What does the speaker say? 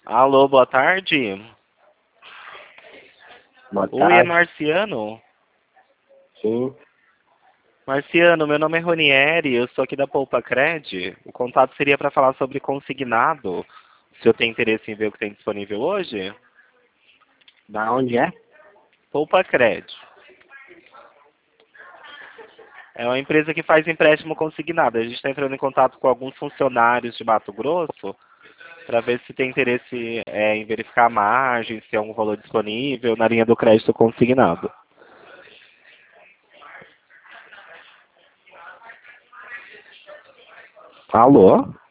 Alô, boa tarde. Boa Oi, é tarde. Marciano? Sim. Marciano, meu nome é Ronieri, eu sou aqui da Poupa Cred. O contato seria para falar sobre consignado. O senhor tem interesse em ver o que tem disponível hoje? Da onde é? Poupa Cred. É uma empresa que faz empréstimo consignado. A gente está entrando em contato com alguns funcionários de Mato Grosso para ver se tem interesse em verificar a margem, se tem algum valor disponível na linha do crédito consignado. Alô?